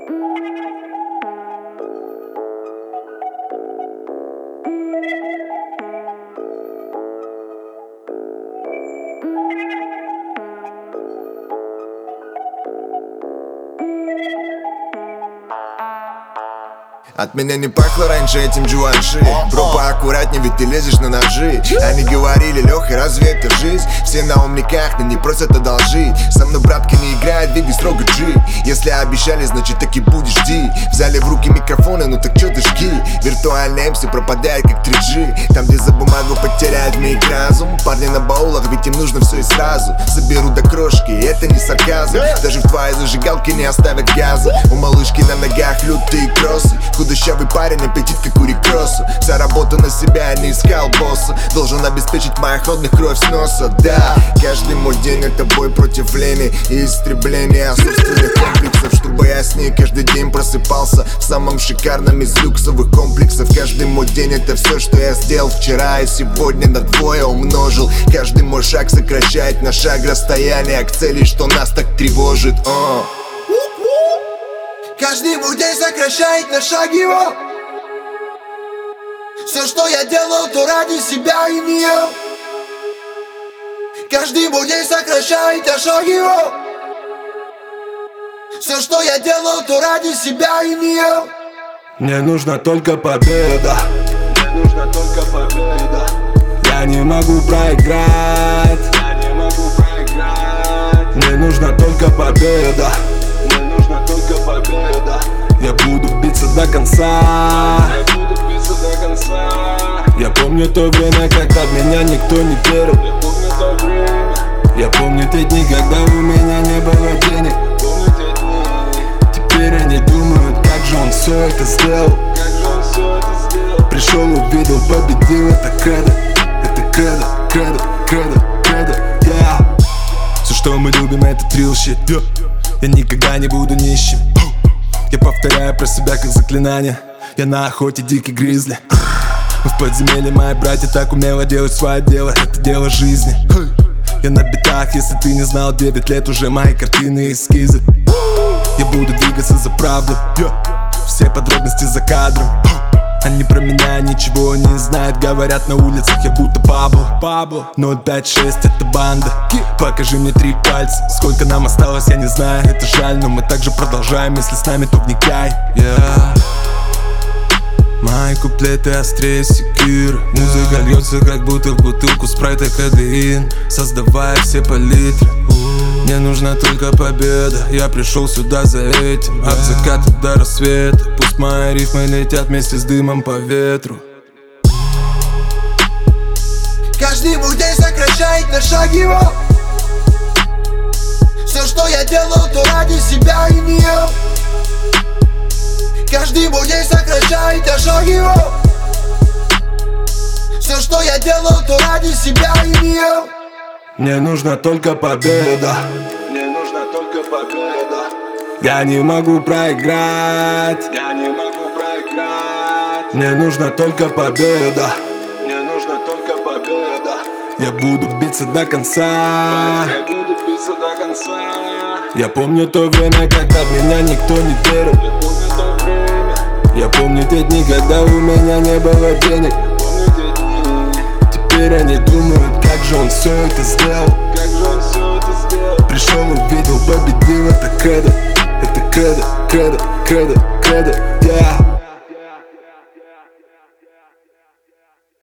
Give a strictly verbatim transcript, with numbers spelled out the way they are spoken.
От меня не пахло раньше этим Джуанши. Бро, поаккуратней, ведь ты лезешь на ножи. Они говорили: Лёха, разве это жизнь? Все на умниках, но не просят одолжить. Со мной братка не играет, ведь строго G. Если обещали, значит так и будешь, жди. Взяли в руки микрофоны, ну так чё ты жги? Виртуальный эм си пропадает как три джи. Там, где за бумагу потеряют миг разум. Парни на баулах, ведь им нужно все и сразу. Заберу до крошки, и это не сарказм. Даже в твоей зажигалке не оставят газа. У малышки на ногах лютые кроссы. Худощавый парень, аппетит как у рекросса. Вся работа на себя, не искал босса. Должен обеспечить моих родных кровь с носа. Да, каждый мой день это бой против лени и истребление собственных комплексов. Чтобы я с ней каждый день просыпался в самом шикарном из люксовых комплексов. Каждый мой день это все, что я сделал вчера и сегодня на двое умножил. Каждый мой шаг сокращает на шаг расстояние к цели, что нас так тревожит. О. Каждый мой день сокращает на шаг его. Все, что я делал, то ради себя и нее. Каждый мой день сокращает на шаг его. Все, что я делал, то ради себя и нее. Мне нужна только победа. Мне нужна только победа. Я не могу проиграть. Я не могу проиграть. Мне нужна только победа. Мне нужна только победа. Я буду биться до конца. Я буду биться до конца. Я помню то время, когда в меня никто не верил. Я помню то время. Я помню те дни, когда у меня не было денег. Помню те дни. Теперь они думают, как же он все это сделал. Как же он все это сделал. Пришел, увидел, победил, это кредо. Это кредо, кредо, кредо, кредо, yeah. Все, что мы любим, это трилл щит, yeah. Я никогда не буду нищим. Я повторяю про себя как заклинание. Я на охоте дикий гризли. Мы в подземелье, мои братья так умело делают свое дело. Это дело жизни. Я на битах, если ты не знал, девять лет уже мои картины и эскизы. Я буду двигаться за правду. Все подробности за кадром. Они про меня ничего не знают. Говорят на улицах, я будто Пабло, Пабло. ноль пять шесть это банда. Покажи мне три пальца. Сколько нам осталось, я не знаю. Это жаль, но мы также продолжаем. Если с нами, то вникай, yeah. Мои куплеты острее секиры. Музыка льется, как будто в бутылку спрайта кадеин, создавая все палитры. Мне нужна только победа. Я пришел сюда за этим. От заката до рассвета. Пусть мои рифмы летят вместе с дымом по ветру. Каждый мой день сокращает на шаг его. Все, что я делал, то ради себя и нее. Каждый мой день сокращает на шаг его. Все, что я делал, то ради себя и нее. Мне нужна только победа. Мне нужна только победа. Я не могу проиграть. Я не могу проиграть. Мне нужна только победа. Мне нужна только победа. Я буду биться до конца. Я буду биться до конца. Я помню то время, когда в меня никто не верил. Я помню то время. Я помню те дни, когда у меня не было денег. Помню те дни. Теперь они думают, как же он все это сделал. Как же он все это сделал. Пришел, увидел, победил, это кредо. Это кредо, кредо, кредо, кредо, yeah.